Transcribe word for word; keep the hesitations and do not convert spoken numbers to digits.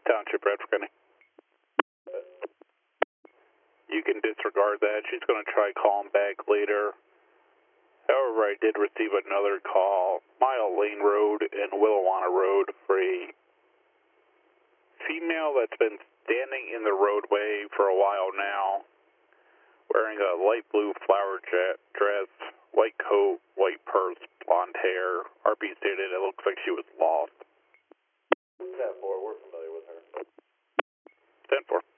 Township, Bradford County. You can disregard that. She's going to try calling back later. However, I did receive another call, Mile Lane Road and Willawanna Road, for a female that's been standing in the roadway for a while now, wearing a light blue flower dress, white coat, white purse, blonde hair. R P stated it looks like she was lost. ten four, we're familiar with her. ten four.